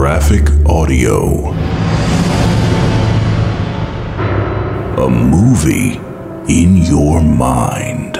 Graphic Audio. A movie in your mind.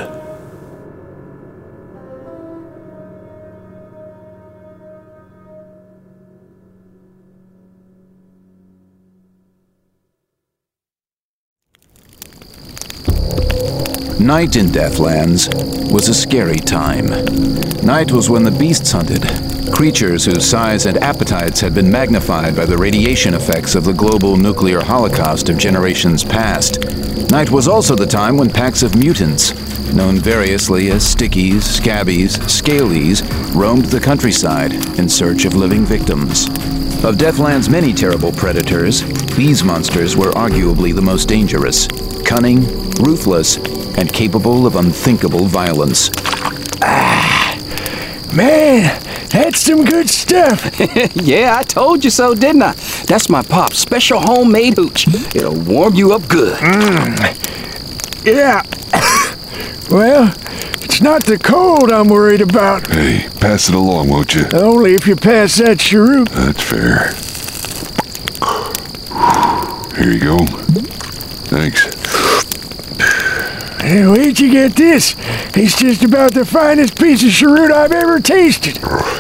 Night in Deathlands was a scary time. Night was when the beasts hunted, creatures whose size and appetites had been magnified by the radiation effects of the global nuclear holocaust of generations past. Night was also the time when packs of mutants, known variously as stickies, scabbies, scalies, roamed the countryside in search of living victims. Of Deathland's many terrible predators, these monsters were arguably the most dangerous, cunning, ruthless, and capable of unthinkable violence. Man, that's some good stuff. Yeah, I told you so, didn't I? That's my pop's special homemade hooch. It'll warm you up good. Yeah. Well, it's not the cold I'm worried about. Hey, pass it along, won't you? Only if you pass that cheroot. That's fair. Here you go. Thanks. Hey, where'd you get this? It's just about the finest piece of cheroot I've ever tasted.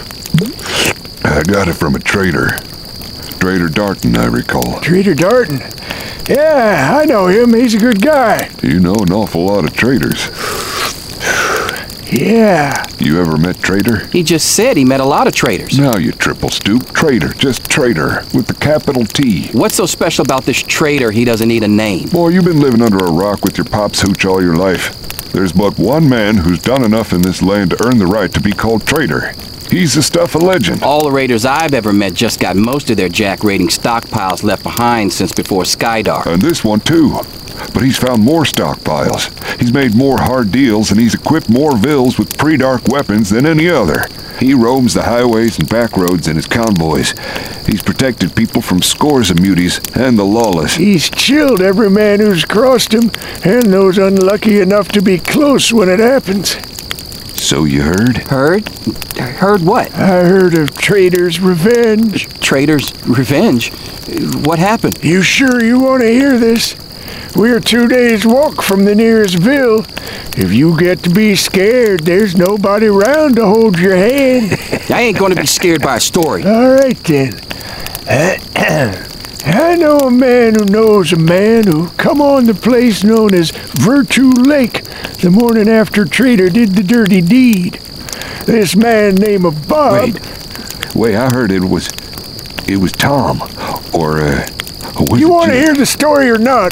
I got it from a trader. Trader Darton, I recall. Trader Darton? Yeah, I know him. He's a good guy. You know an awful lot of traders. Yeah. You ever met Trader? He just said he met a lot of traders. Now you triple stoop. Trader, just Trader, with the capital T. What's so special about this trader he doesn't need a name? Boy, you've been living under a rock with your pop's hooch all your life. There's but one man who's done enough in this land to earn the right to be called Trader. He's the stuff of legend. All the raiders I've ever met just got most of their jack raiding stockpiles left behind since before Skydark. And this one too. But he's found more stockpiles. He's made more hard deals, and he's equipped more vills with pre-dark weapons than any other. He roams the highways and back roads in his convoys. He's protected people from scores of muties and the lawless. He's chilled every man who's crossed him, and those unlucky enough to be close when it happens. So you heard? Heard? Heard what? I heard of Trader's revenge. Trader's revenge? What happened? You sure you want to hear this? We're 2 days' walk from the nearest ville. If you get to be scared, there's nobody around to hold your hand. I ain't gonna be scared by a story. All right, then. I know a man who knows a man who come on the place known as Virtue Lake the morning after Trader did the dirty deed. This man named Bob... Wait, I heard it was Tom, or was You it want to Jim? hear the story or not?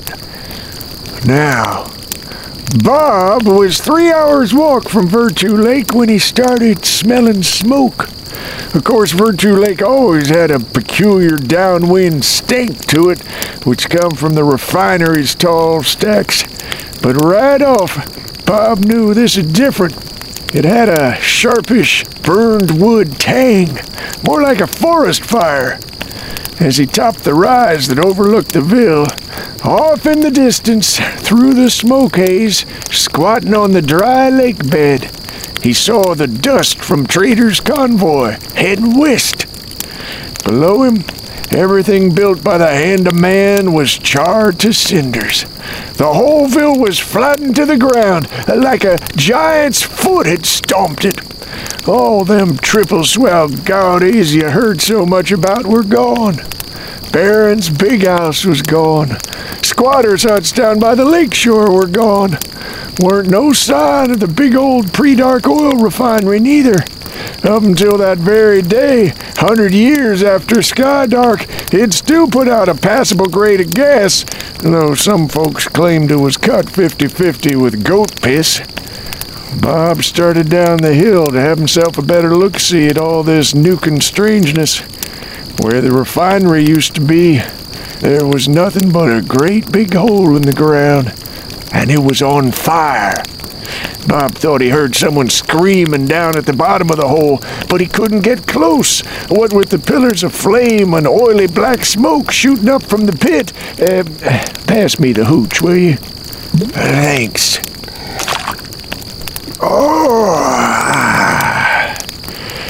Now, Bob was 3 hours' walk from Virtue Lake when he started smelling smoke. Of course, Virtue Lake always had a peculiar downwind stink to it, which come from the refinery's tall stacks. But right off, Bob knew this is different. It had a sharpish, burned wood tang, more like a forest fire. As he topped the rise that overlooked the ville, off in the distance, through the smoke haze, squatting on the dry lake bed, he saw the dust from Trader's convoy heading west. Below him, everything built by the hand of man was charred to cinders. The whole ville was flattened to the ground, like a giant's foot had stomped it. All them triple-swell gouties you heard so much about were gone. Barron's big house was gone. Squatters' huts down by the lake shore were gone. Weren't no sign of the big old pre-dark oil refinery neither. Up until that very day, 100 years after Skydark, it still put out a passable grade of gas, though some folks claimed it was cut 50-50 with goat piss. Bob started down the hill to have himself a better look-see at all this nuking strangeness. Where the refinery used to be, there was nothing but a great big hole in the ground, and it was on fire. Bob thought he heard someone screaming down at the bottom of the hole, but he couldn't get close. What with the pillars of flame and oily black smoke shooting up from the pit. Pass me the hooch, will you? Thanks. Oh,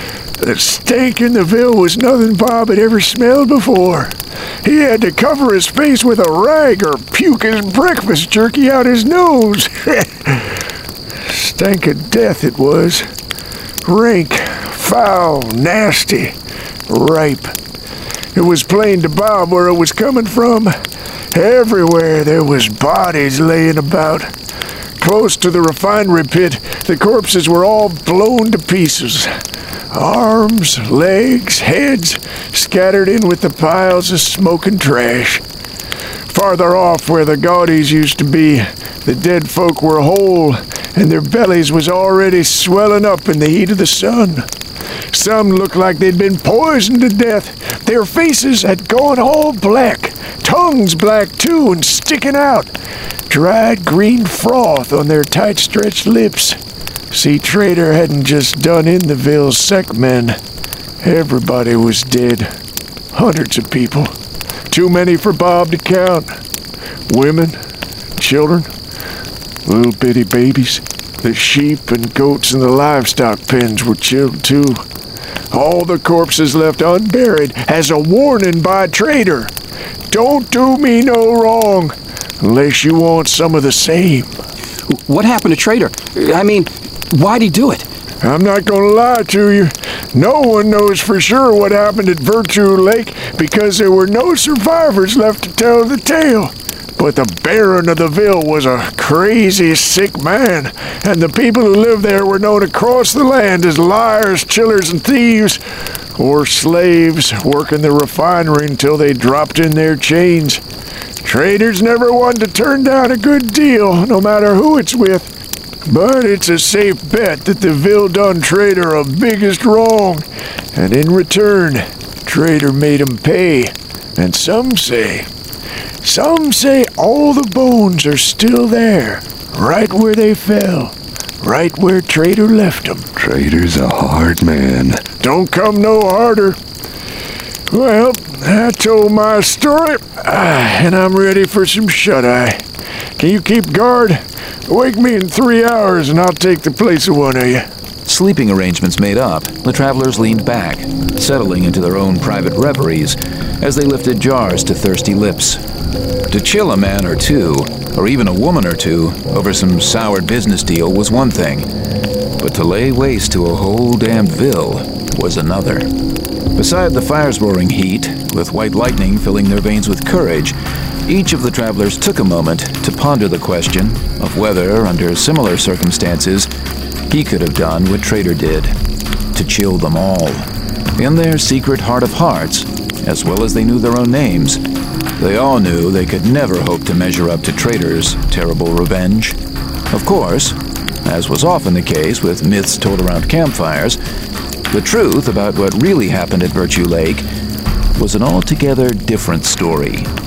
The stank in the Ville was nothing Bob had ever smelled before. He had to cover his face with a rag or puke his breakfast jerky out his nose. Stank of death it was. Rank, foul, nasty, ripe. It was plain to Bob where it was coming from. Everywhere there was bodies laying about. Close to the refinery pit, the corpses were all blown to pieces. Arms, legs, heads, scattered in with the piles of smoking trash. Farther off where the Gaudis used to be, the dead folk were whole, and their bellies was already swelling up in the heat of the sun. Some looked like they'd been poisoned to death. Their faces had gone all black, tongues black too and sticking out. Dried green froth on their tight-stretched lips. See, Trader hadn't just done in the Ville's sec men. Everybody was dead. Hundreds of people. Too many for Bob to count. Women, children, little bitty babies. The sheep and goats in the livestock pens were killed too. All the corpses left unburied as a warning by Trader. Don't do me no wrong, unless you want some of the same. What happened to Trader? I mean, why'd he do it? I'm not gonna lie to you. No one knows for sure what happened at Virtue Lake because there were no survivors left to tell the tale. But the Baron of the Ville was a crazy, sick man, and the people who lived there were known across the land as liars, chillers, and thieves, or slaves working the refinery until they dropped in their chains. Traders never want to turn down a good deal, no matter who it's with. But it's a safe bet that the Ville done Trader a biggest wrong, and in return, Trader made him pay. And some say all the bones are still there, right where they fell, right where Trader left them. Trader's a hard man. Don't come no harder. Well, I told my story, and I'm ready for some shut-eye. Can you keep guard? Wake me in 3 hours and I'll take the place of one of you. Sleeping arrangements made up, the travelers leaned back, settling into their own private reveries as they lifted jars to thirsty lips. To chill a man or two, or even a woman or two, over some soured business deal was one thing, but to lay waste to a whole damned Ville was another. Beside the fire's roaring heat, with white lightning filling their veins with courage, each of the travelers took a moment to ponder the question of whether, under similar circumstances, he could have done what Trader did, to chill them all. In their secret heart of hearts, as well as they knew their own names, they all knew they could never hope to measure up to Trader's terrible revenge. Of course, as was often the case with myths told around campfires, the truth about what really happened at Virtue Lake was an altogether different story.